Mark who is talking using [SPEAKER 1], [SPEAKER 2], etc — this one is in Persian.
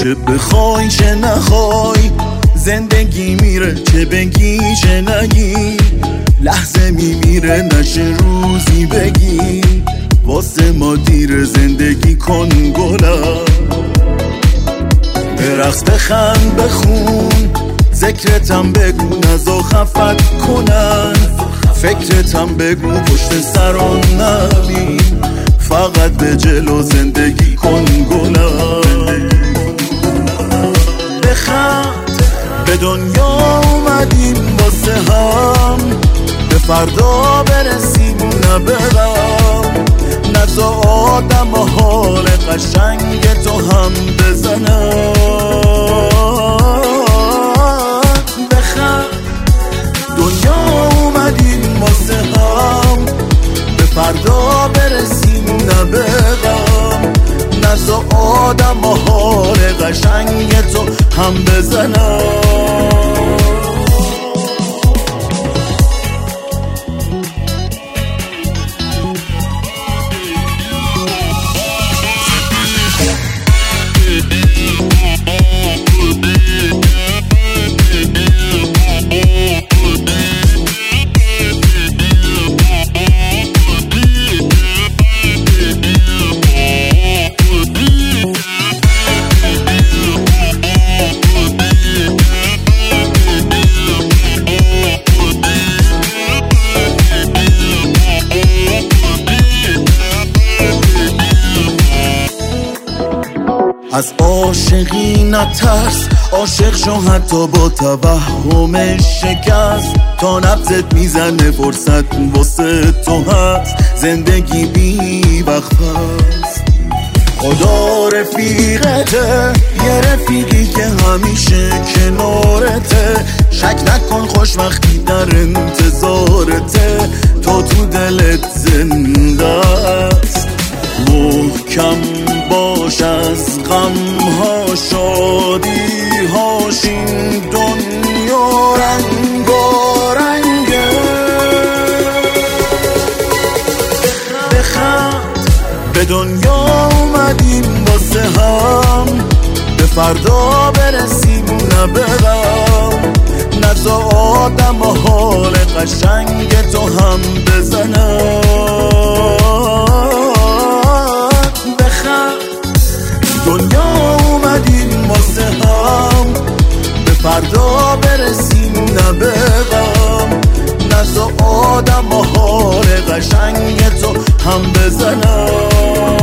[SPEAKER 1] چه بخوای چه نخوای زندگی میره، چه بگی چه نگی لحظه میمیره، نشه روزی بگی واسه ما دیر، زندگی کن گلم. برقص بخند بخون ذکرتم بگو نزا خفت کنن، فکرتم بگو پشت سران نبین، فقط به جلو زندگی کن گلم. بخند به دنیا اومدیم واسه هم، به فردا برسیم نه به غم، نزا آدم حال قشنگ تو هم بزنم. بخند دنیا اومدیم واسه هم، به فردا برسیم نه به غم، نزا آدم حال قشنگ تو هم بزنم. از عاشقی نترس، عاشق شو حتی با توهم شکست، تا نبضت میزنه فرصت واسه تو هست، زندگی بی وقت هست. خدا رفیقته، یه رفیقی که همیشه کنارته، شک نکن خوشبختی در انتظارته، تو تو دلت زنده است. محکم باش از غمها شادی هاش، این دنیا رنگارنگه. بخند به دنیا اومدیم واسه هم، به فردا برسیم نه به غم، نزا آدم حال قشنگ تو هم بزنم. دنیا اومدیم واسه هم، به فردا برسیم نه به غم، نزا آدم حال قشنگ تو هم بزنم.